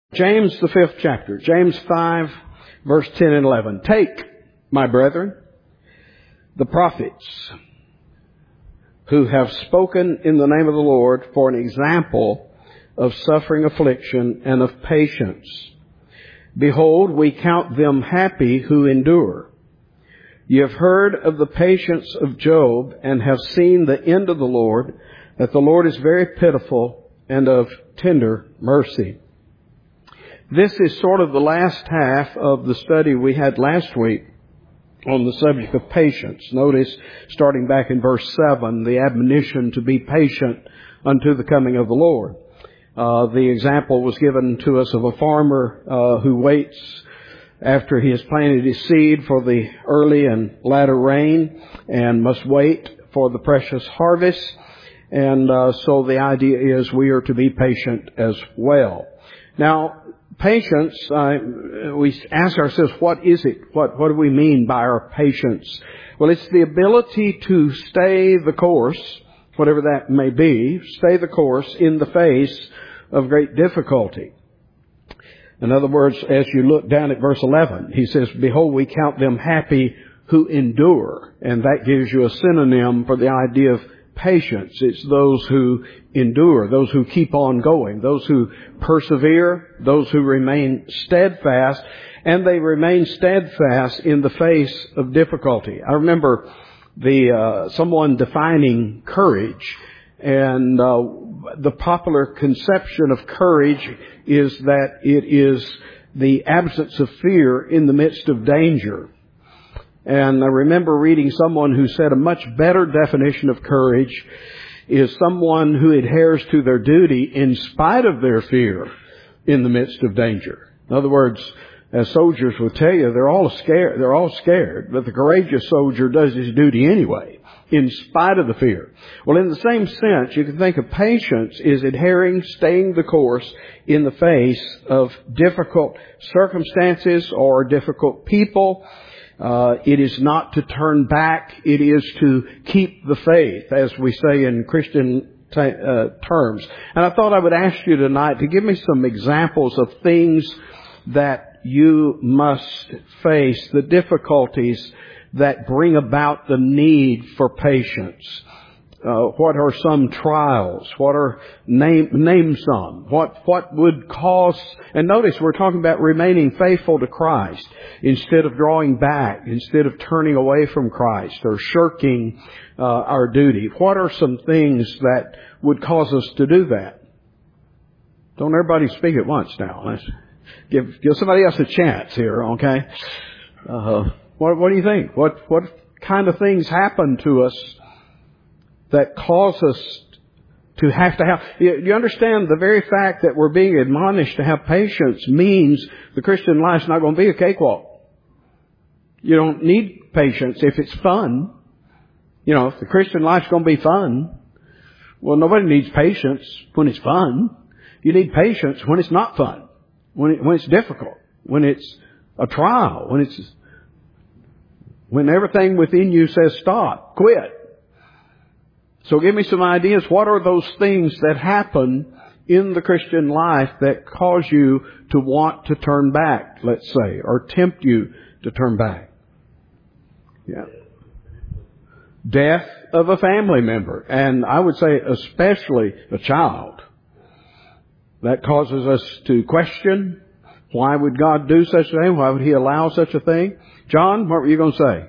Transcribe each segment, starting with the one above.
James, the 5th chapter. James 5, verse 10 and 11. Take, my brethren, the prophets who have spoken in the name of the Lord for an example of suffering, affliction, and of patience. Behold, we count them happy who endure. Ye have heard of the patience of Job, and have seen the end of the Lord, that the Lord is very pitiful and of tender mercy. This is sort of the last half of the study we had last week on the subject of patience. Notice, starting back in verse 7, the admonition to be patient unto the coming of the Lord. The example was given to us of a farmer who waits after he has planted his seed for the early and latter rain, and must wait for the precious harvest. And so the idea is we are to be patient as well. Now, patience, we ask ourselves, what is it? What do we mean by our patience? Well, it's the ability to stay the course, whatever that may be, stay the course in the face of great difficulty. In other words, as you look down at verse 11, he says, Behold, we count them happy who endure. And that gives you a synonym for the idea of patience. It's those who endure, those who keep on going, those who persevere, those who remain steadfast, and they remain steadfast in the face of difficulty. I remember someone defining courage, and the popular conception of courage is that it is the absence of fear in the midst of danger. And I remember reading someone who said a much better definition of courage is someone who adheres to their duty in spite of their fear in the midst of danger. In other words, as soldiers will tell you, they're all scared, but the courageous soldier does his duty anyway, in spite of the fear. Well, in the same sense, you can think of patience is adhering, staying the course in the face of difficult circumstances or difficult people. It is not to turn back. It is to keep the faith, as we say in Christian terms. And I thought I would ask you tonight to give me some examples of things that you must face, the difficulties that bring about the need for patience. What are some trials? Name some. What would cause, and notice we're talking about remaining faithful to Christ instead of drawing back, instead of turning away from Christ or shirking our duty. What are some things that would cause us to do that? Don't everybody speak at once now. Let's give somebody else a chance here, okay? What do you think? What kind of things happen to us that cause us to have? You understand the very fact that we're being admonished to have patience means the Christian life's not going to be a cakewalk. You don't need patience if it's fun. If the Christian life's going to be fun, well, nobody needs patience when it's fun. You need patience when it's not fun, when it's difficult, when it's a trial, when everything within you says stop, quit. So give me some ideas. What are those things that happen in the Christian life that cause you to want to turn back, let's say, or tempt you to turn back? Yeah. Death of a family member, and I would say especially a child. That causes us to question, why would God do such a thing? Why would He allow such a thing? John, what were you going to say?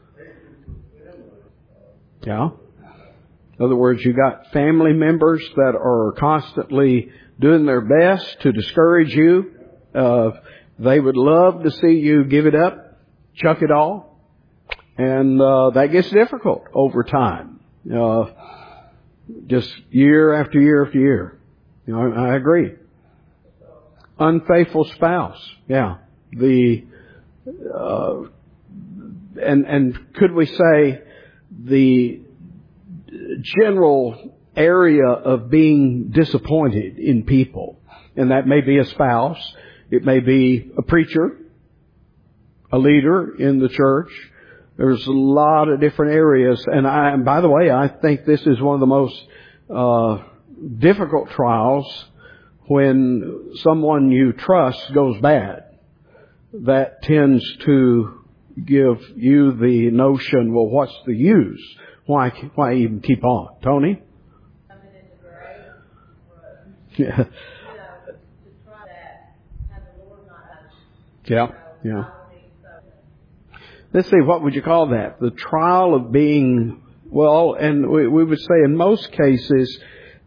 Yeah. In other words, you got family members that are constantly doing their best to discourage you. They would love to see you give it up, chuck it all. And that gets difficult over time. Just year after year after year. I agree. Unfaithful spouse. Yeah. And could we say the general area of being disappointed in people. And that may be a spouse. It may be a preacher, a leader in the church. There's a lot of different areas. And by the way, I think this is one of the most difficult trials when someone you trust goes bad, that tends to give you the notion, well, what's the use? Why even keep on? Tony? Yeah. Yeah. Yeah. Let's see, what would you call that? The trial of being, well, and we would say in most cases,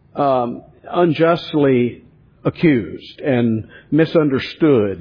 unjustly accused and misunderstood,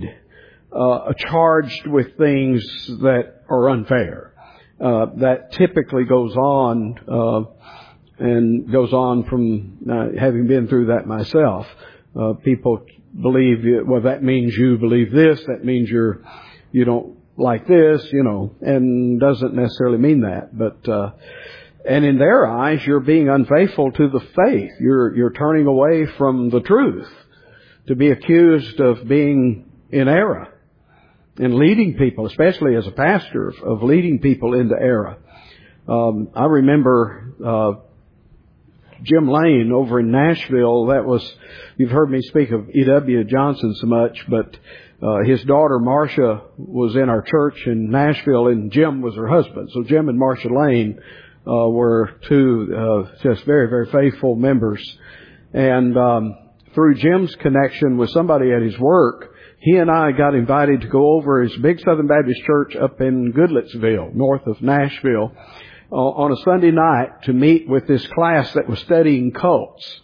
charged with things that are unfair. That typically goes on, and goes on from having been through that myself. People believe, well, that means you believe this, that means you don't like this, and doesn't necessarily mean that. But, and in their eyes, you're being unfaithful to the faith. You're turning away from the truth to be accused of being in error and leading people, especially as a pastor, of leading people into error. I remember, Jim Lane over in Nashville. You've heard me speak of E.W. Johnson so much, but his daughter Marcia was in our church in Nashville, and Jim was her husband. So Jim and Marcia Lane were two just very, very faithful members. And through Jim's connection with somebody at his work, he and I got invited to go over his big Southern Baptist church up in Goodlettsville, north of Nashville, on a Sunday night to meet with this class that was studying cults.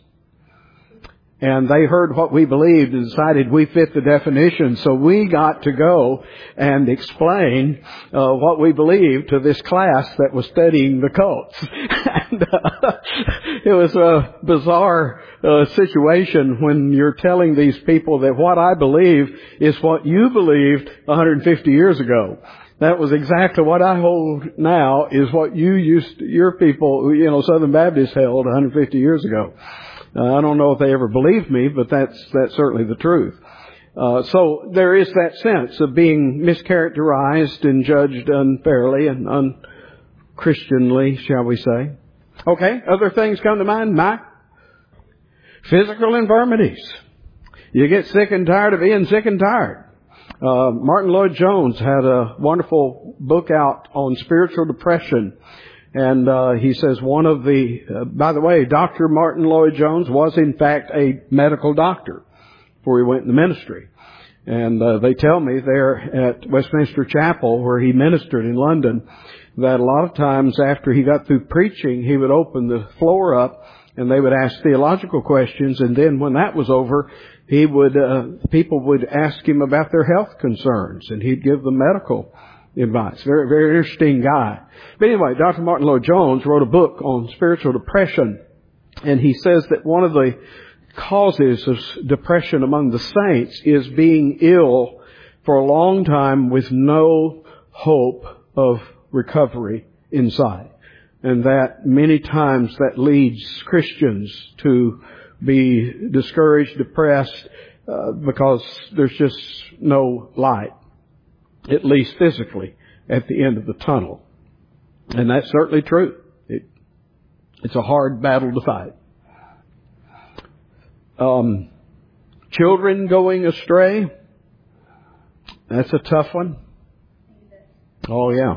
And they heard what we believed and decided we fit the definition. So we got to go and explain what we believed to this class that was studying the cults. And it was a bizarre situation when you're telling these people that what I believe is what you believed 150 years ago. That was exactly what I hold now is what your people, Southern Baptists held 150 years ago. I don't know if they ever believed me, but that's certainly the truth. So there is that sense of being mischaracterized and judged unfairly and unchristianly, shall we say. Okay, other things come to mind, Mike? Physical infirmities. You get sick and tired of being sick and tired. Martin Lloyd-Jones had a wonderful book out on spiritual depression. And he says by the way, Dr. Martin Lloyd-Jones was in fact a medical doctor before he went in the ministry. And they tell me there at Westminster Chapel, where he ministered in London, that a lot of times after he got through preaching, he would open the floor up and they would ask theological questions. And then when that was over, people would ask him about their health concerns, and he'd give them medical advice. Very, very interesting guy. But anyway, Dr. Martin Lloyd-Jones wrote a book on spiritual depression, and he says that one of the causes of depression among the saints is being ill for a long time with no hope of recovery inside. And that many times that leads Christians to be discouraged, depressed, because there's just no light, at least physically, at the end of the tunnel. And that's certainly true. It's a hard battle to fight. Children going astray, that's a tough one. Oh, yeah.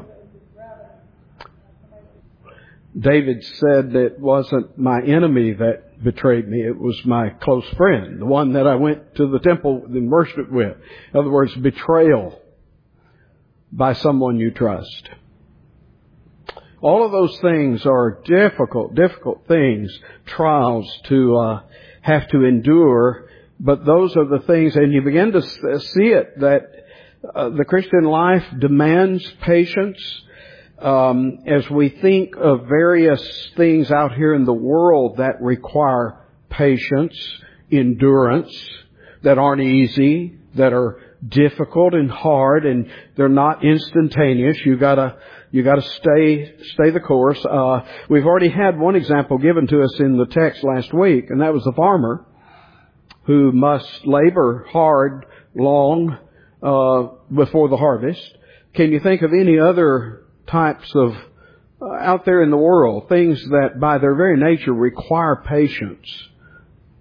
David said that it wasn't my enemy that betrayed me. It was my close friend, the one that I went to the temple and worshiped with. In other words, betrayal by someone you trust. All of those things are difficult things, trials to have to endure. But those are the things, and you begin to see it, that the Christian life demands patience. As we think of various things out here in the world that require patience, endurance, that aren't easy, that are difficult and hard, and they're not instantaneous. You gotta stay the course. We've already had one example given to us in the text last week, and that was the farmer who must labor hard, long, before the harvest. Can you think of any other types of out there in the world, things that by their very nature require patience?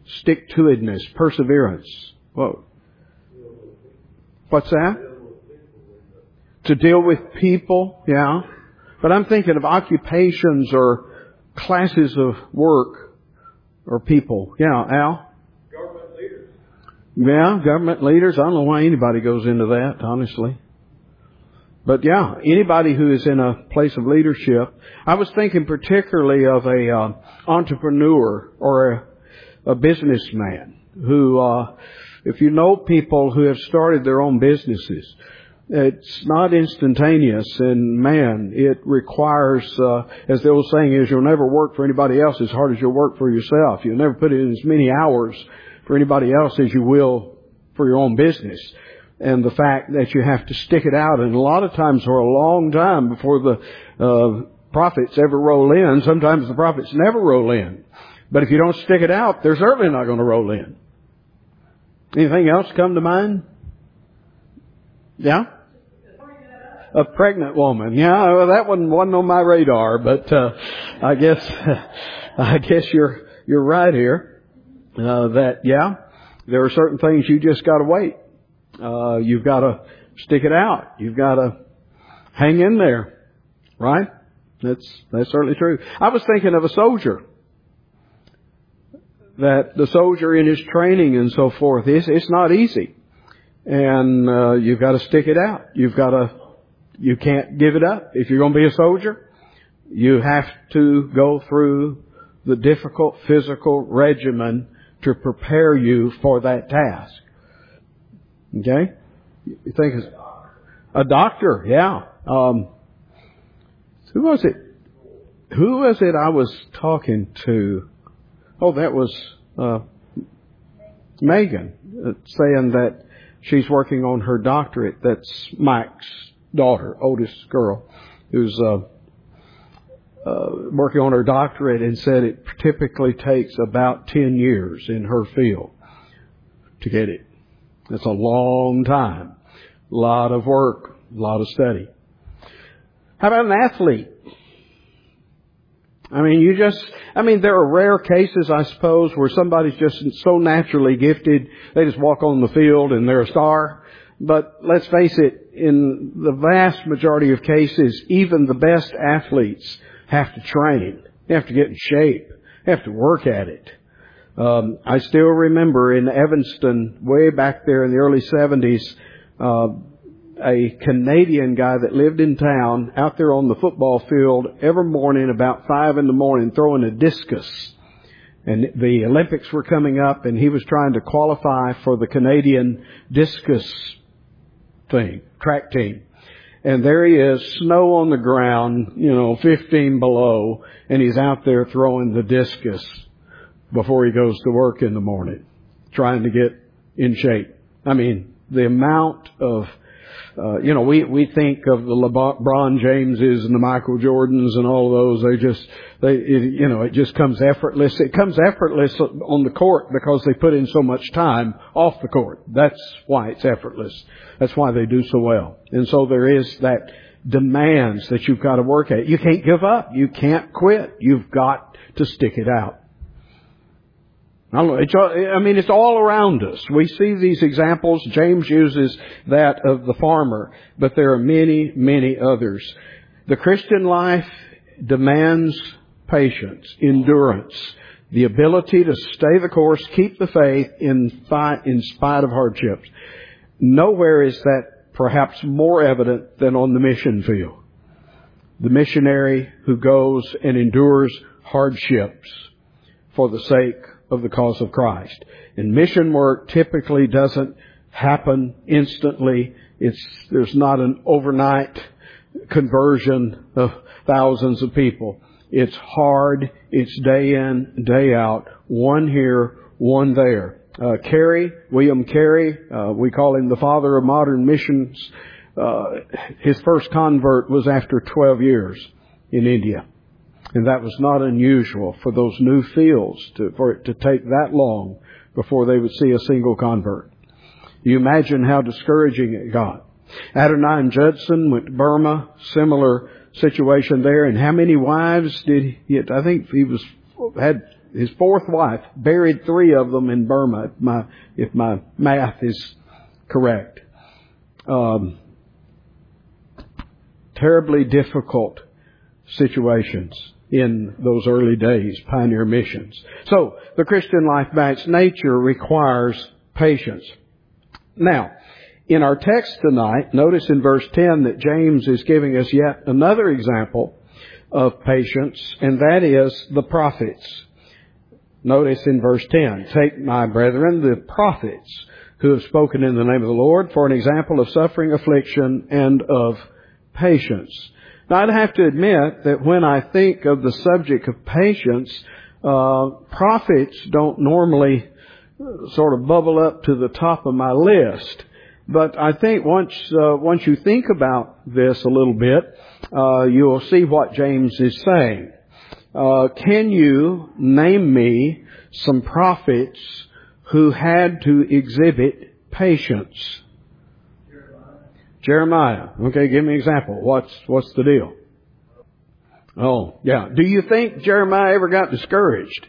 Stick-to-itiveness, perseverance. Whoa. What's that? To deal with people, yeah. But I'm thinking of occupations or classes of work or people. Yeah, Al? Government leaders. Yeah, government leaders. I don't know why anybody goes into that, honestly. But yeah, anybody who is in a place of leadership. I was thinking particularly of a entrepreneur or a businessman who, if you know people who have started their own businesses, it's not instantaneous, and man, it requires, as the old saying is, you'll never work for anybody else as hard as you'll work for yourself. You'll never put in as many hours for anybody else as you will for your own business. And the fact that you have to stick it out, and a lot of times for a long time before the profits ever roll in. Sometimes the profits never roll in. But if you don't stick it out, they're certainly not going to roll in. Anything else come to mind? Yeah? A pregnant woman. Yeah, well, that one wasn't on my radar, but I guess you're right here. That there are certain things you just got to wait. You've got to stick it out. You've got to hang in there, right? That's certainly true. I was thinking of a soldier. That the soldier in his training and so forth, it's not easy. And you've got to stick it out. You can't give it up. If you're going to be a soldier, you have to go through the difficult physical regimen to prepare you for that task. Okay? You think it's a doctor, yeah. Who was it I was talking to? Oh, that was Megan, saying that she's working on her doctorate. That's Mike's daughter, oldest girl, who's working on her doctorate, and said it typically takes about 10 years in her field to get it. That's a long time. A lot of work, a lot of study. How about an athlete? There are rare cases, I suppose, where somebody's just so naturally gifted, they just walk on the field and they're a star. But let's face it, in the vast majority of cases, even the best athletes have to train. They have to get in shape. They have to work at it. I still remember in Evanston, way back there in the early 70s, a Canadian guy that lived in town out there on the football field every morning about 5 a.m. throwing a discus. And the Olympics were coming up, and he was trying to qualify for the Canadian discus track team. And there he is, snow on the ground, 15 below, and he's out there throwing the discus before he goes to work in the morning, trying to get in shape. The amount of, we think of the LeBron Jameses and the Michael Jordans and all of those. It just comes effortless. It comes effortless on the court because they put in so much time off the court. That's why it's effortless. That's why they do so well. And so there is that demands that you've got to work at. You can't give up. You can't quit. You've got to stick it out. It's all around us. We see these examples. James uses that of the farmer, but there are many, many others. The Christian life demands patience, endurance, the ability to stay the course, keep the faith in spite of hardships. Nowhere is that perhaps more evident than on the mission field. The missionary who goes and endures hardships for the sake of the cause of Christ. And mission work typically doesn't happen instantly. There's not an overnight conversion of thousands of people. It's hard. It's day in, day out. One here, one there. William Carey, we call him the father of modern missions. His first convert was after 12 years in India. And that was not unusual for those new fields for it to take that long before they would see a single convert. You imagine how discouraging it got. Adoniram Judson went to Burma, similar situation there. And how many wives did he? I think he had His fourth wife, buried 3 of them in Burma, if my math is correct. Terribly difficult situations in those early days, pioneer missions. So, the Christian life by its nature requires patience. Now, in our text tonight, notice in verse 10 that James is giving us yet another example of patience, and that is the prophets. Notice in verse 10, take, my brethren, the prophets who have spoken in the name of the Lord for an example of suffering, affliction, and of patience. Now, I'd have to admit that when I think of the subject of patience, prophets don't normally sort of bubble up to the top of my list. But I think once you think about this a little bit, you'll see what James is saying. Can you name me some prophets who had to exhibit patience? Jeremiah. Okay, give me an example. What's the deal? Oh, yeah. Do you think Jeremiah ever got discouraged?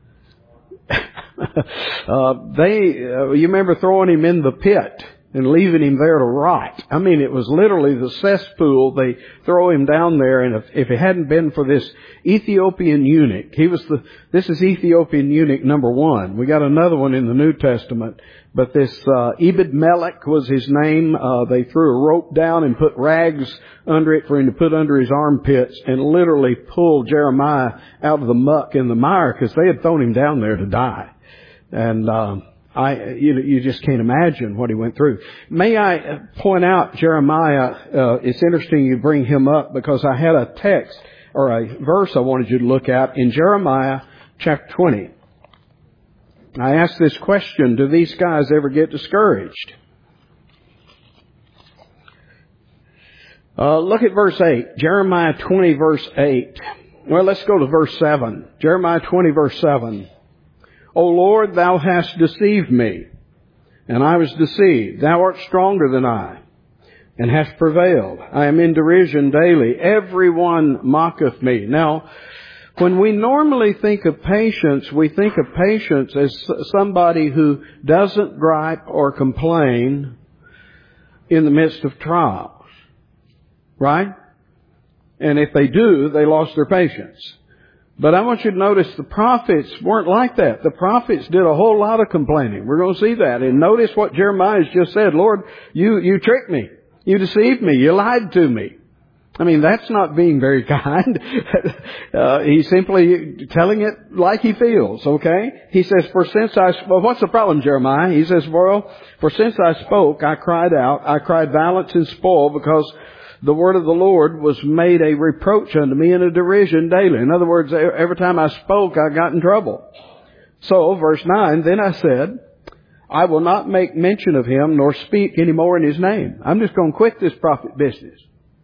You remember throwing him in the pit and leaving him there to rot. I mean, it was literally the cesspool. They throw him down there, and if it hadn't been for this Ethiopian eunuch, this is Ethiopian eunuch number 1. We got another one in the New Testament, but this Ebed-Melech was his name. They threw a rope down and put rags under it for him to put under his armpits, and literally pulled Jeremiah out of the muck and the mire, because they had thrown him down there to die. And you just can't imagine what he went through. May I point out Jeremiah? It's interesting you bring him up, because I had a text or a verse I wanted you to look at in Jeremiah chapter 20. I asked this question: do these guys ever get discouraged? Look at verse 8. Jeremiah 20 verse 8. Well, let's go to verse 7. Jeremiah 20 verse 7. O Lord, thou hast deceived me, and I was deceived. Thou art stronger than I, and hast prevailed. I am in derision daily. Everyone mocketh me. Now, when we normally think of patience, we think of patience as somebody who doesn't gripe or complain in the midst of trials. Right? And if they do, they lost their patience. But I want you to notice the prophets weren't like that. The prophets did a whole lot of complaining. We're going to see that. And notice what Jeremiah has just said. Lord, you tricked me. You deceived me. You lied to me. I mean, that's not being very kind. He's simply telling it like he feels, okay? He says, well, what's the problem, Jeremiah? He says, well, for since I spoke, I cried out. I cried violence and spoil, because the word of the Lord was made a reproach unto me and a derision daily. In other words, every time I spoke, I got in trouble. So, verse 9, then I said, I will not make mention of him nor speak any more in his name. I'm just going to quit this prophet business.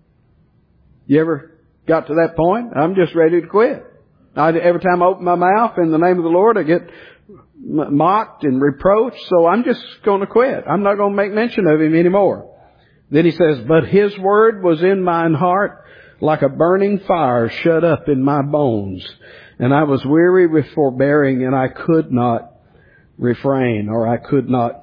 You ever got to that point? I'm just ready to quit. Every time I open my mouth in the name of the Lord, I get mocked and reproached. So I'm just going to quit. I'm not going to make mention of him anymore. Then he says, but his word was in mine heart like a burning fire shut up in my bones. And I was weary with forbearing, and I could not refrain, or I could not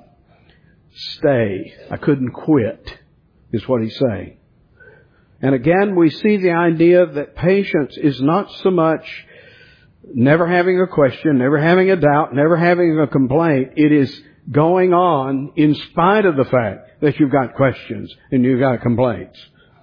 stay. I couldn't quit, is what he's saying. And again, we see the idea that patience is not so much never having a question, never having a doubt, never having a complaint. It is going on in spite of the fact that you've got questions and you've got complaints.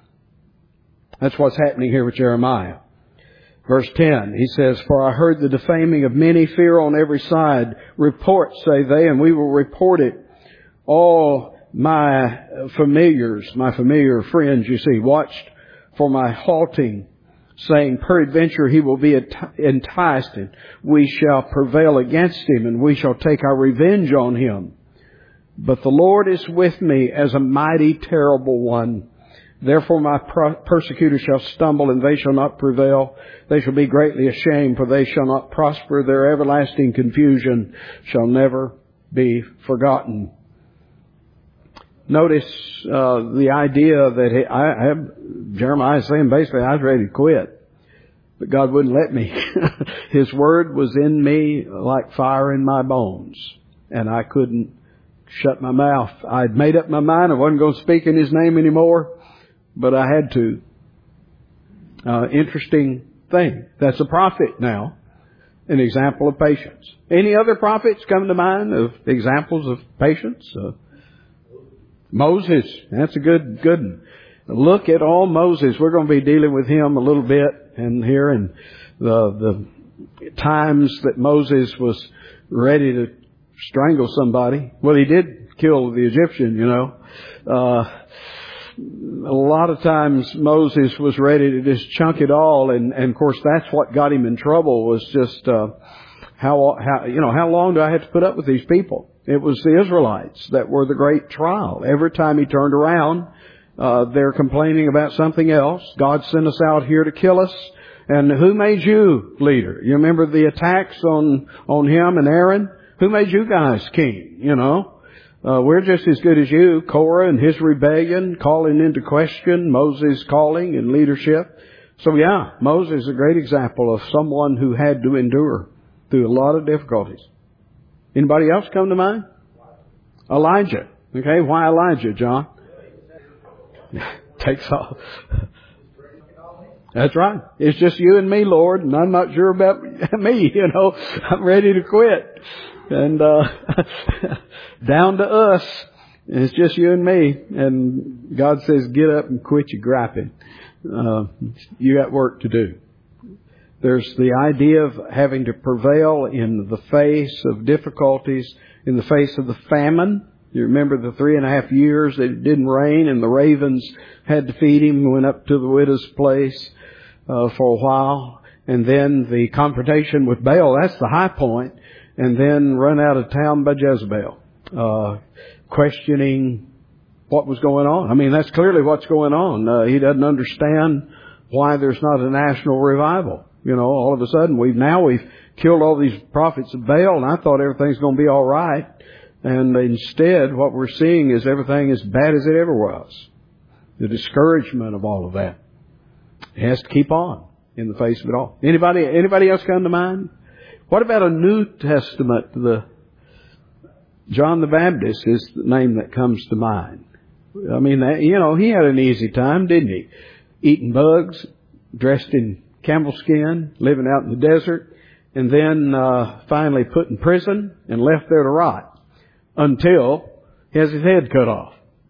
That's what's happening here with Jeremiah. Verse 10, he says, for I heard the defaming of many, fear on every side. Report, say they, and we will report it. All my familiar friends, you see, watched for my halting, saying, peradventure he will be enticed, and we shall prevail against him, and we shall take our revenge on him. But the Lord is with me as a mighty, terrible one. Therefore my persecutors shall stumble, and they shall not prevail. They shall be greatly ashamed, for they shall not prosper. Their everlasting confusion shall never be forgotten. Notice the idea that Jeremiah is saying basically, I was ready to quit. but God wouldn't let me. His Word was in me like fire in my bones, and I couldn't shut my mouth. I'd made up my mind I wasn't going to speak in His name anymore, but I had to. Interesting thing. That's a prophet now. An example of patience. Any other prophets come to mind of examples of patience? Moses. That's a good one. Look at all Moses. We're going to be dealing with him a little bit and here and the times that Moses was ready to strangle somebody. Well, he did kill the Egyptian, you know. A lot of times Moses was ready to just chunk it all, and of course that's what got him in trouble was just how long do I have to put up with these people? It was the Israelites that were the great trial. Every time he turned around, they're complaining about something else. God sent us out here to kill us, and who made you leader? You remember the attacks on him and Aaron? Who made you guys king? You know. We're just as good as you. Korah and his rebellion, calling into question Moses' calling and leadership. So yeah, Moses is a great example of someone who had to endure through a lot of difficulties. Anybody else come to mind? Elijah. Okay, why Elijah, John? Takes off. That's right. It's just you and me, Lord, and I'm not sure about me, you know. I'm ready to quit. And down to us. It's just you and me. And God says, get up and quit your griping. You got work to do. There's the idea of having to prevail in the face of difficulties, in the face of the famine. You remember the 3.5 years that it didn't rain and the ravens had to feed him, went up to the widow's place for a while. And then the confrontation with Baal, that's the high point. And then run out of town by Jezebel, questioning what was going on. I mean, that's clearly what's going on. He doesn't understand why there's not a national revival. You know, all of a sudden we've killed all these prophets of Baal, and I thought everything's going to be all right. And instead, what we're seeing is everything as bad as it ever was. The discouragement of all of that. It has to keep on in the face of it all. Anybody else come to mind? What about a New Testament? John the Baptist is the name that comes to mind. I mean, he had an easy time, didn't he? Eating bugs, dressed in camel skin, living out in the desert, and then finally put in prison and left there to rot until he has his head cut off.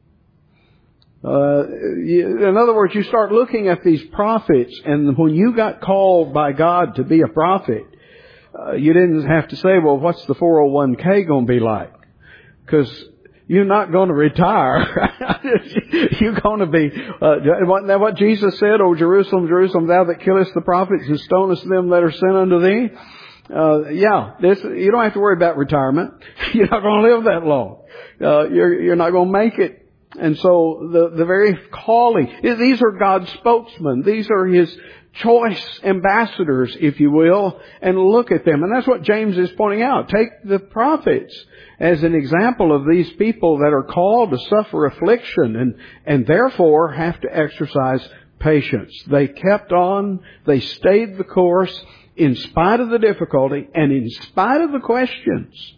In other words, you start looking at these prophets, and when you got called by God to be a prophet, you didn't have to say, well, what's the 401k going to be like? Because you're not going to retire. You're going to be, wasn't that what Jesus said? O Jerusalem, Jerusalem, thou that killest the prophets and stonest them that are sent unto thee. You don't have to worry about retirement. You're not going to live that long. You're not going to make it. And so the very calling, these are God's spokesmen. These are His choice ambassadors, if you will, and look at them. And that's what James is pointing out. Take the prophets as an example of these people that are called to suffer affliction and therefore have to exercise patience. They kept on, they stayed the course in spite of the difficulty and in spite of the questions.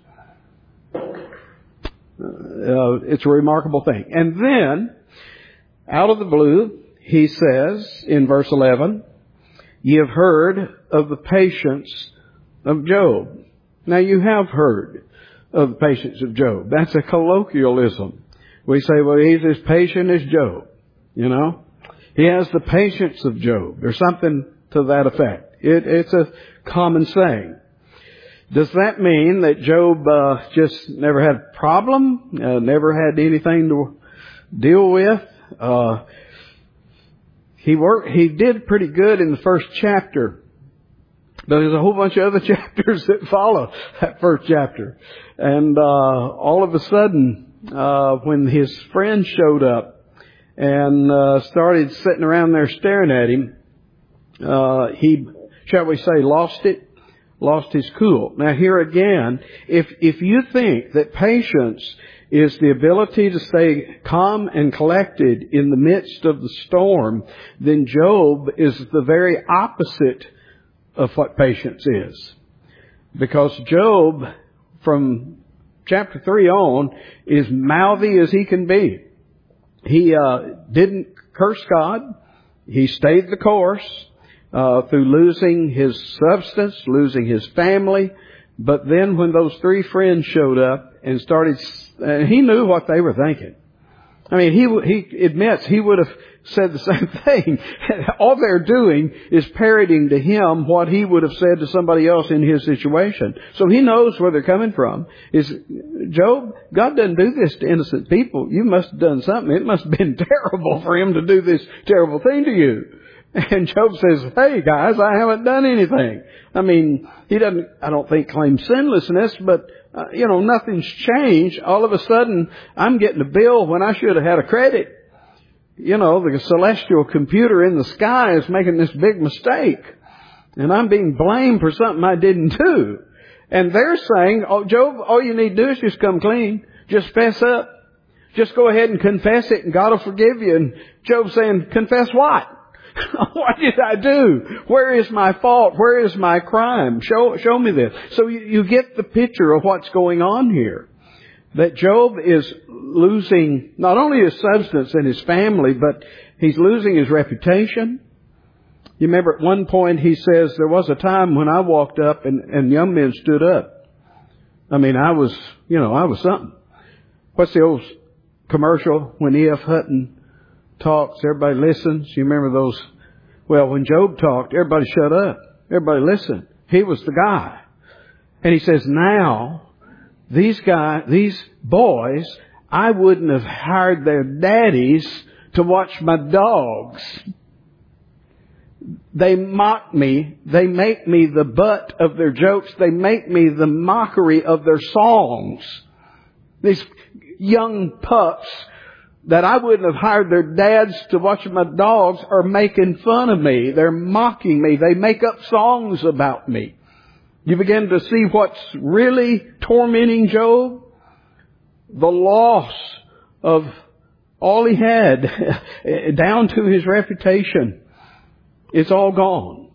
It's a remarkable thing. And then, out of the blue, he says in verse 11, ye have heard of the patience of Job. Now you have heard of the patience of Job. That's a colloquialism. We say, well, he's as patient as Job. You know? He has the patience of Job. There's something to that effect. It's a common saying. Does that mean that Job just never had a problem? Never had anything to deal with? He did pretty good in the first chapter. But there's a whole bunch of other chapters that follow that first chapter. And all of a sudden, when his friend showed up and started sitting around there staring at him, he, shall we say, lost his cool. Now here again, if you think that patience is the ability to stay calm and collected in the midst of the storm, then Job is the very opposite of what patience is. Because Job, from chapter 3 on, is mouthy as he can be. He didn't curse God. He stayed the course through losing his substance, losing his family. But then when those 3 friends showed up and started, he knew what they were thinking. I mean, he admits he would have said the same thing. All they're doing is parroting to him what he would have said to somebody else in his situation. So he knows where they're coming from. Is Job, God doesn't do this to innocent people. You must have done something. It must have been terrible for him to do this terrible thing to you. And Job says, hey guys, I haven't done anything. I mean, he doesn't, I don't think, claim sinlessness, but nothing's changed. All of a sudden, I'm getting a bill when I should have had a credit. The celestial computer in the sky is making this big mistake. And I'm being blamed for something I didn't do. And they're saying, oh, Job, all you need to do is just come clean. Just fess up. Just go ahead and confess it and God will forgive you. And Job's saying, confess what? What did I do? Where is my fault? Where is my crime? Show me this. So you get the picture of what's going on here. That Job is losing not only his substance and his family, but he's losing his reputation. You remember at one point he says, there was a time when I walked up and young men stood up. I mean, I was something. What's the old commercial when E.F. Hutton talks, everybody listens? You remember those? Well, when Job talked, everybody shut up. Everybody listened. He was the guy. And he says, now, these boys, I wouldn't have hired their daddies to watch my dogs. They mock me. They make me the butt of their jokes. They make me the mockery of their songs. These young pups that I wouldn't have hired their dads to watch my dogs are making fun of me. They're mocking me. They make up songs about me. You begin to see what's really tormenting Job? The loss of all he had, down to his reputation. It's all gone.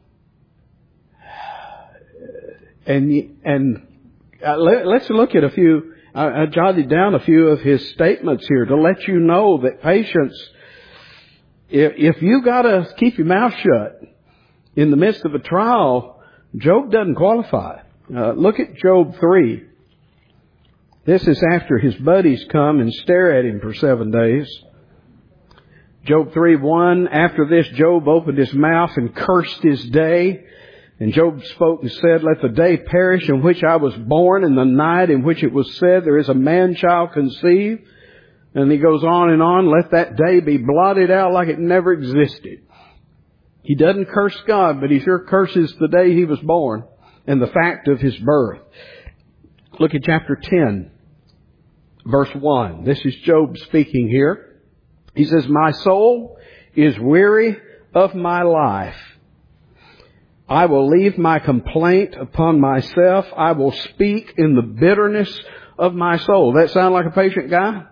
And let's look at a few. I jotted down a few of his statements here to let you know that patience, if you gotta keep your mouth shut in the midst of a trial, Job doesn't qualify. Look at Job 3. This is after his buddies come and stare at him for 7 days. Job 3:1, after this Job opened his mouth and cursed his day. And Job spoke and said, let the day perish in which I was born, and the night in which it was said, there is a man-child conceived. And he goes on and on, let that day be blotted out like it never existed. He doesn't curse God, but he sure curses the day he was born and the fact of his birth. Look at chapter 10, verse 1. This is Job speaking here. He says, my soul is weary of my life. I will leave my complaint upon myself. I will speak in the bitterness of my soul. That sound like a patient guy?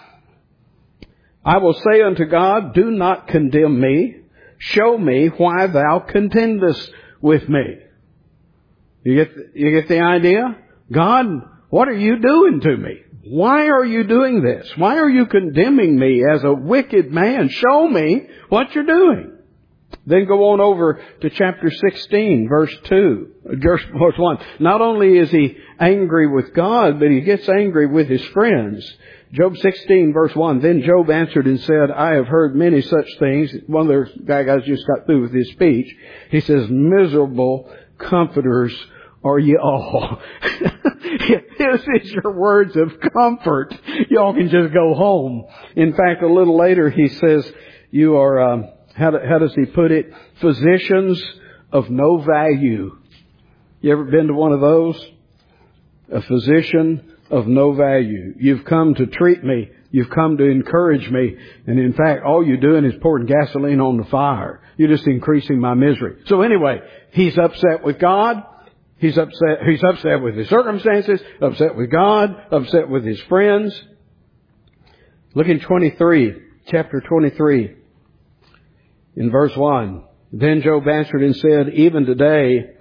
I will say unto God, do not condemn me. Show me why thou contendest with me. You get the idea? God, what are you doing to me? Why are you doing this? Why are you condemning me as a wicked man? Show me what you're doing. Then go on over to chapter 16, verse 1. Not only is he angry with God, but he gets angry with his friends. Job 16, verse 1. Then Job answered and said, I have heard many such things. One of the guys just got through with his speech. He says, miserable comforters are ye all. If this is your words of comfort, y'all can just go home. In fact, a little later he says, you are... How does he put it? Physicians of no value. You ever been to one of those? A physician of no value. You've come to treat me. You've come to encourage me. And in fact, all you're doing is pouring gasoline on the fire. You're just increasing my misery. So anyway, he's upset with God. He's upset with his circumstances, upset with God, upset with his friends. Look in chapter 23. In verse 1, then Job answered and said, even today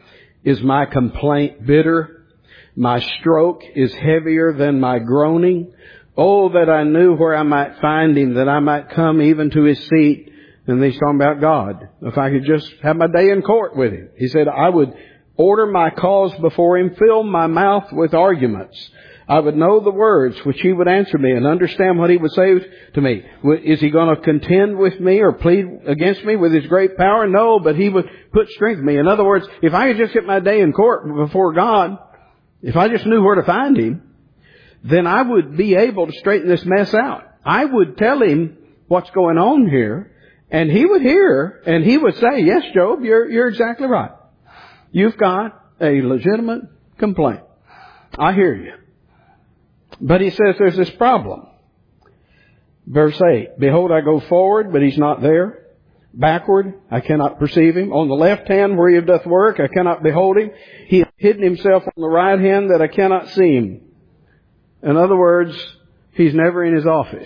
Is my complaint bitter? My stroke is heavier than my groaning. Oh, that I knew where I might find him, that I might come even to his seat. And he's talking about God. If I could just have my day in court with him. He said, I would order my cause before him, fill my mouth with arguments. I would know the words which he would answer me and understand what he would say to me. Is he going to contend with me or plead against me with his great power? No, but he would put strength in me. In other words, if I could just get my day in court before God, if I just knew where to find him, then I would be able to straighten this mess out. I would tell him what's going on here, and he would hear, and he would say, yes, Job, you're exactly right. You've got a legitimate complaint. I hear you. But he says there's this problem. Verse 8, behold, I go forward, but he's not there. Backward, I cannot perceive him. On the left hand where he doth work, I cannot behold him. He hath hidden himself on the right hand that I cannot see him. In other words, he's never in his office.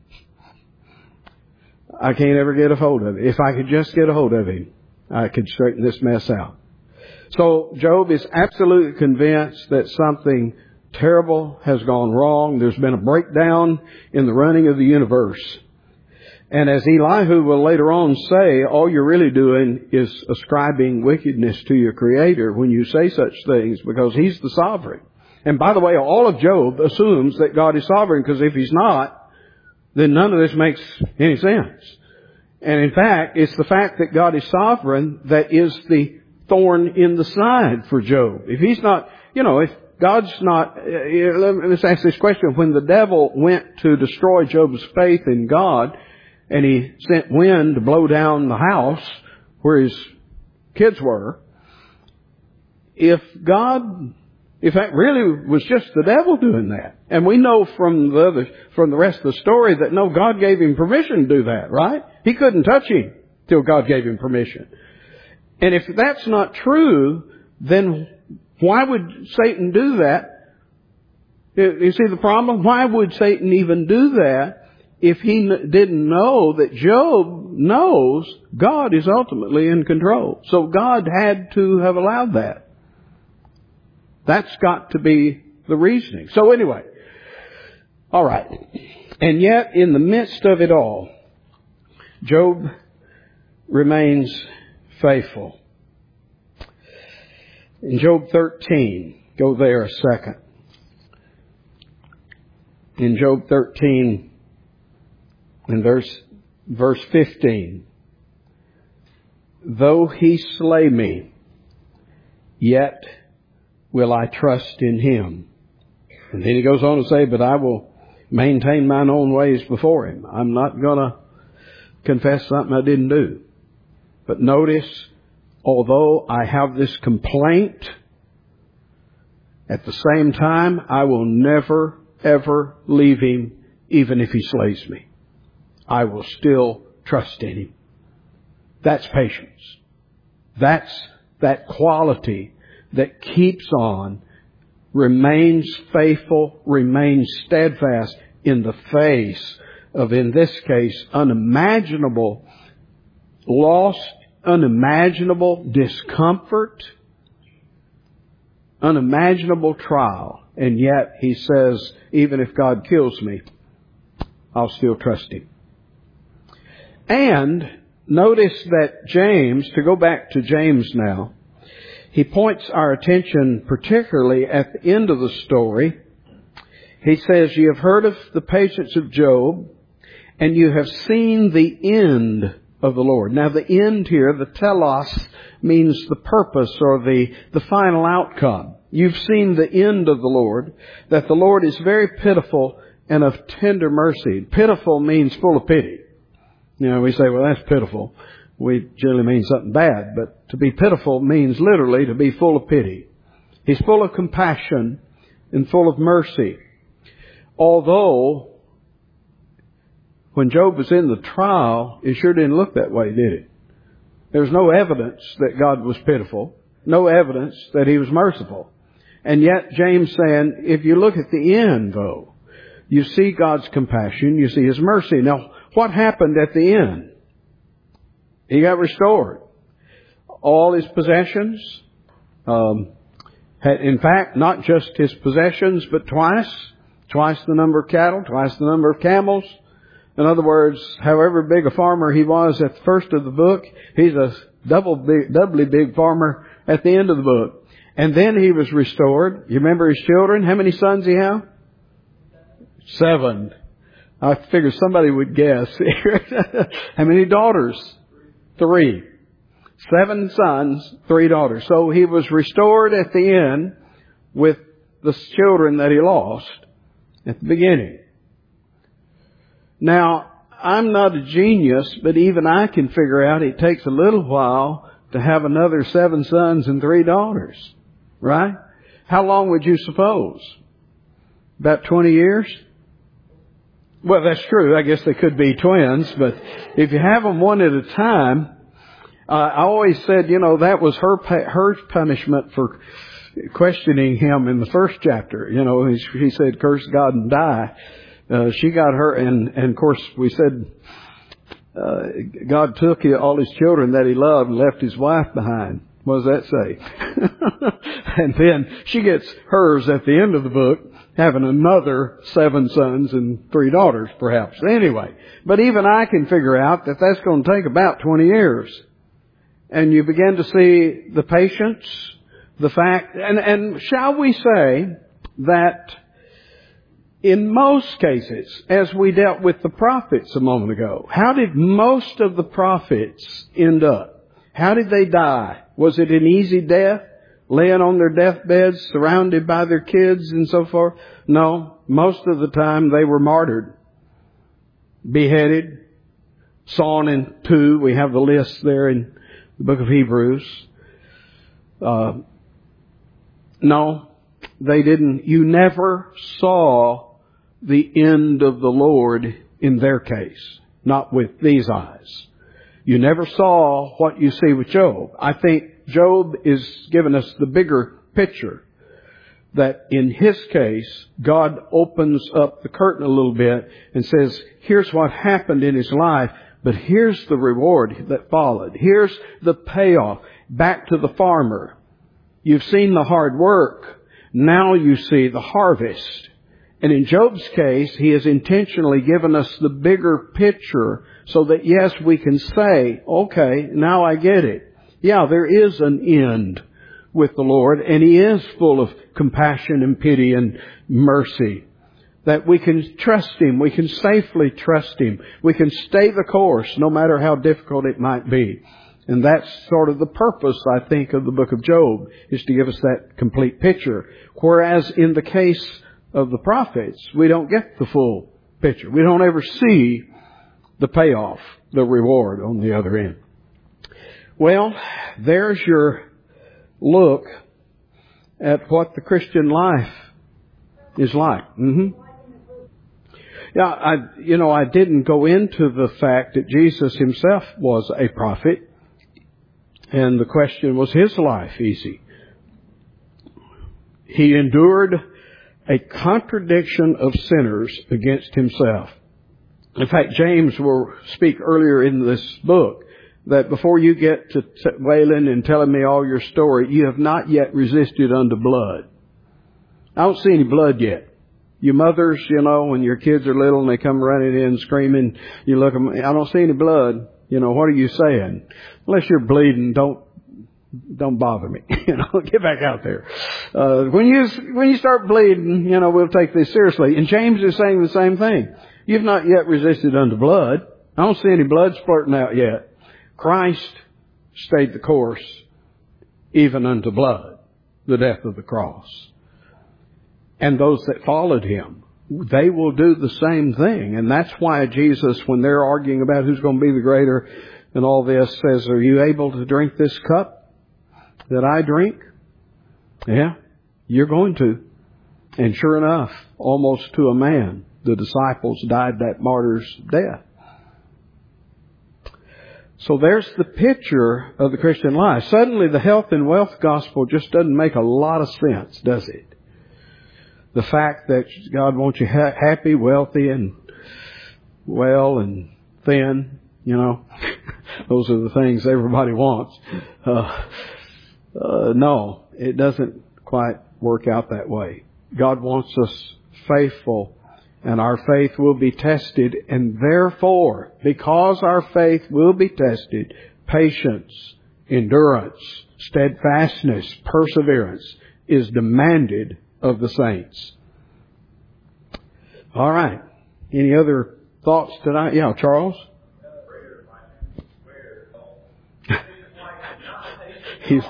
I can't ever get a hold of him. If I could just get a hold of him, I could straighten this mess out. So Job is absolutely convinced that something terrible has gone wrong. There's been a breakdown in the running of the universe. And as Elihu will later on say, all you're really doing is ascribing wickedness to your Creator when you say such things, because He's the sovereign. And by the way, all of Job assumes that God is sovereign, because if He's not, then none of this makes any sense. And in fact, it's the fact that God is sovereign that is the thorn in the side for Job. If He's not, if God's not, let's ask this question. When the devil went to destroy Job's faith in God, and he sent wind to blow down the house where his kids were, if that really was just the devil doing that, and we know from the rest of the story that no, God gave him permission to do that, right? He couldn't touch him till God gave him permission. And if that's not true, then why would Satan do that? You see the problem? Why would Satan even do that if he didn't know that Job knows God is ultimately in control? So God had to have allowed that. That's got to be the reasoning. So anyway, all right. And yet, in the midst of it all, Job remains faithful. In Job 13, go there a second. In Job 13, in verse 15, though he slay me, yet will I trust in him. And then he goes on to say, but I will maintain mine own ways before him. I'm not going to confess something I didn't do. But notice, although I have this complaint, at the same time, I will never, ever leave him, even if he slays me. I will still trust in him. That's patience. That's that quality that keeps on, remains faithful, remains steadfast in the face of, in this case, unimaginable loss, unimaginable discomfort, unimaginable trial. And yet he says, even if God kills me, I'll still trust him. And notice that James, to go back to James now, he points our attention particularly at the end of the story. He says, you have heard of the patience of Job, and you have seen the end of the Lord. Now the end here, the telos, means the purpose or the final outcome. You've seen the end of the Lord, that the Lord is very pitiful and of tender mercy. Pitiful means full of pity. We say, well, that's pitiful. We generally mean something bad, but to be pitiful means literally to be full of pity. He's full of compassion and full of mercy. Although, when Job was in the trial, it sure didn't look that way, did it? There's no evidence that God was pitiful. No evidence that He was merciful. And yet, James saying, if you look at the end, though, you see God's compassion, you see His mercy. Now, what happened at the end? He got restored. All his possessions, Had, in fact, not just his possessions, but twice the number of cattle, twice the number of camels. In other words, however big a farmer he was at the first of the book, he's a doubly big farmer at the end of the book. And then he was restored. You remember his children? How many sons he have? 7. I figured somebody would guess. How many daughters? 3. 7 sons, 3 daughters. So he was restored at the end with the children that he lost at the beginning. Now, I'm not a genius, but even I can figure out it takes a little while to have another 7 sons and 3 daughters. Right? How long would you suppose? About 20 years? Well, that's true. I guess they could be twins, but if you have them one at a time, I always said, that was her punishment for questioning him in the first chapter. He said, curse God and die. She got her, and of course we said, God took all his children that he loved and left his wife behind. What does that say? And then she gets hers at the end of the book, having another 7 sons and 3 daughters, perhaps. Anyway, but even I can figure out that that's going to take about 20 years. And you begin to see the patience, the fact, and shall we say that in most cases, as we dealt with the prophets a moment ago, how did most of the prophets end up? How did they die? Was it an easy death? Laying on their deathbeds, surrounded by their kids and so forth? No, most of the time they were martyred, beheaded, sawn in two. We have the list there in the book of Hebrews. No, they didn't. You never saw the end of the Lord in their case, not with these eyes. You never saw what you see with Job. I think Job is giving us the bigger picture that in his case, God opens up the curtain a little bit and says, here's what happened in his life, but here's the reward that followed. Here's the payoff. Back to the farmer. You've seen the hard work. Now you see the harvest. And in Job's case, he has intentionally given us the bigger picture so that, yes, we can say, okay, now I get it. Yeah, there is an end with the Lord, and he is full of compassion and pity and mercy. That we can trust him. We can safely trust him. We can stay the course no matter how difficult it might be. And that's sort of the purpose, I think, of the book of Job, is to give us that complete picture. Whereas in the case of the prophets, we don't get the full picture. We don't ever see the payoff, the reward on the other end. Well, there's your look at what the Christian life is like. Yeah, I didn't go into the fact that Jesus himself was a prophet, and the question, was his life easy? He endured a contradiction of sinners against himself. In fact, James will speak earlier in this book that before you get to wailing and telling me all your story, you have not yet resisted unto blood. I don't see any blood yet. You mothers, when your kids are little and they come running in screaming, you look at them, I don't see any blood. What are you saying? Unless you're bleeding, don't bother me. Get back out there. When you start bleeding, we'll take this seriously. And James is saying the same thing. You've not yet resisted unto blood. I don't see any blood splurting out yet. Christ stayed the course even unto blood, the death of the cross. And those that followed him, they will do the same thing. And that's why Jesus, when they're arguing about who's going to be the greater and all this, says, are you able to drink this cup that I drink? Yeah, you're going to. And sure enough, almost to a man, the disciples died that martyr's death. So there's the picture of the Christian life. Suddenly the health and wealth gospel just doesn't make a lot of sense, does it? The fact that God wants you happy, wealthy, and well and thin, those are the things everybody wants. No, it doesn't quite work out that way. God wants us faithful, and our faith will be tested, and therefore, because our faith will be tested, patience, endurance, steadfastness, perseverance is demanded of the saints. All right. Any other thoughts tonight? Yeah, Charles? he's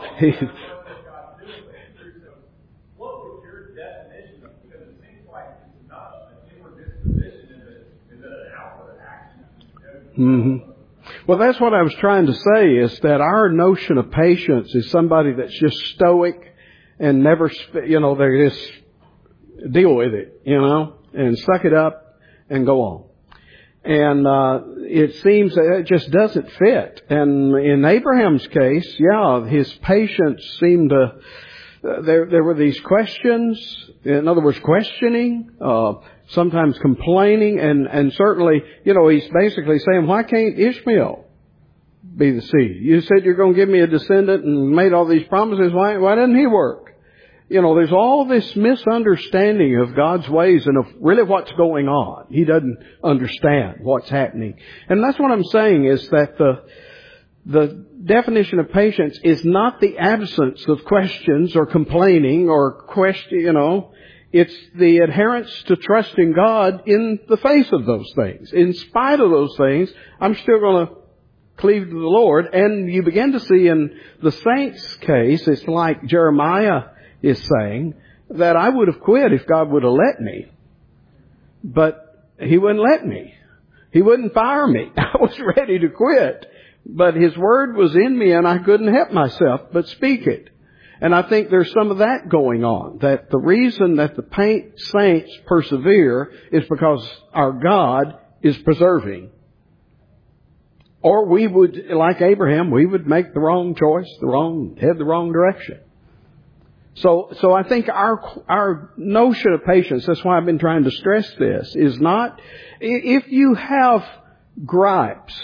What would your definition of, because it seems like it's not an inward disposition, is it an outward action? Mm-hmm. Well, that's what I was trying to say, is that our notion of patience is somebody that's just stoic and never, they just deal with it, and suck it up and go on. And it seems that it just doesn't fit. And in Abraham's case, his patience seemed to... There were these questions, in other words, questioning, sometimes complaining, and certainly, he's basically saying, why can't Ishmael be the seed? You said you're going to give me a descendant and made all these promises. Why doesn't he work? There's all this misunderstanding of God's ways and of really what's going on. He doesn't understand what's happening. And that's what I'm saying, is that the definition of patience is not the absence of questions or complaining or it's the adherence to trusting God in the face of those things. In spite of those things, I'm still going to cleave to the Lord. And you begin to see in the saints' case, it's like Jeremiah is saying, that I would have quit if God would have let me. But He wouldn't let me. He wouldn't fire me. I was ready to quit. But His Word was in me and I couldn't help myself but speak it. And I think there's some of that going on. That the reason that the saints persevere is because our God is preserving. Or we would, like Abraham, we would make the wrong choice, head the wrong direction. So I think our notion of patience, that's why I've been trying to stress this, is not, if you have gripes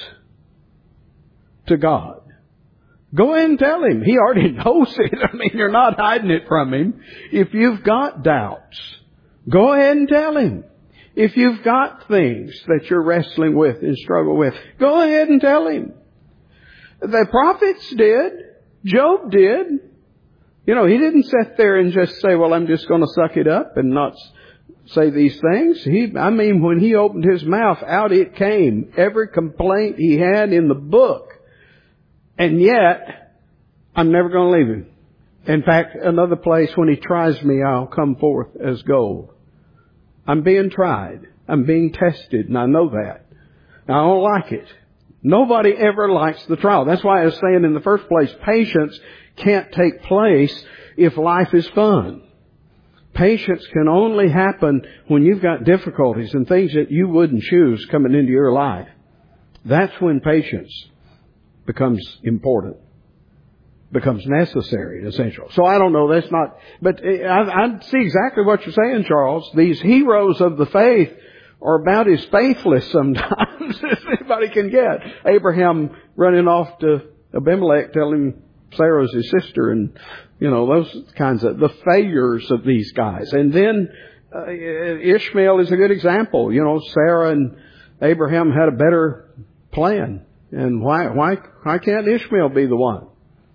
to God, go ahead and tell Him. He already knows it. I mean, you're not hiding it from Him. If you've got doubts, go ahead and tell Him. If you've got things that you're wrestling with and struggle with, go ahead and tell Him. The prophets did. Job did. He didn't sit there and just say, well, I'm just going to suck it up and not say these things. When he opened his mouth, out it came. Every complaint he had in the book. And yet, I'm never going to leave Him. In fact, another place, when He tries me, I'll come forth as gold. I'm being tried. I'm being tested, and I know that. Now, I don't like it. Nobody ever likes the trial. That's why I was saying in the first place, patience can't take place if life is fun. Patience can only happen when you've got difficulties and things that you wouldn't choose coming into your life. That's when patience becomes important, becomes necessary and essential. So I don't know, that's not, but I see exactly what you're saying, Charles. These heroes of the faith are about as faithless sometimes as anybody can get. Abraham running off to Abimelech telling him Sarah's his sister, and those kinds of the failures of these guys. And then Ishmael is a good example. Sarah and Abraham had a better plan. And why can't Ishmael be the one?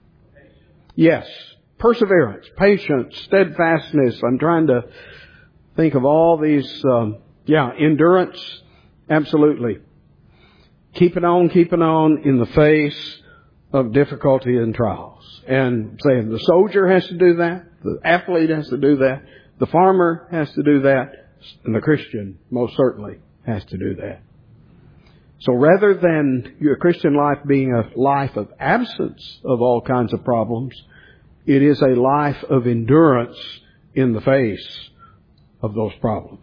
Yes. Perseverance, patience, steadfastness. I'm trying to think of all these, endurance. Absolutely. Keeping on in the face of difficulty and trials. And saying the soldier has to do that, the athlete has to do that, the farmer has to do that, and the Christian most certainly has to do that. So rather than your Christian life being a life of absence of all kinds of problems, it is a life of endurance in the face of those problems.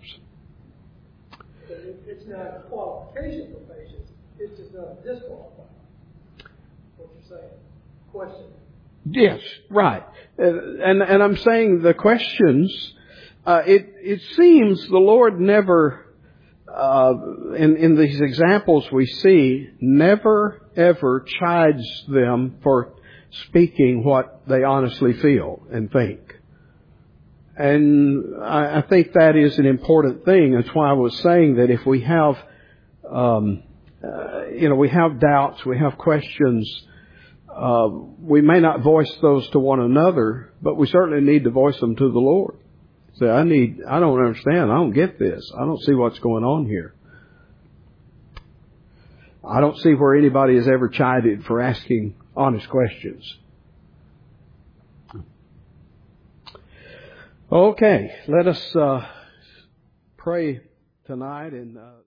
It's not a qualification for patience. It's just not disqualified. What you're saying. Question. Yes, right. And I'm saying the questions, it seems the Lord never, in these examples we see, never ever chides them for speaking what they honestly feel and think. And I think that is an important thing. That's why I was saying that if we have, we have doubts, we have questions, we may not voice those to one another, but we certainly need to voice them to the Lord. Say, I don't understand. I don't get this. I don't see what's going on here. I don't see where anybody is ever chided for asking honest questions. Okay, let us pray tonight and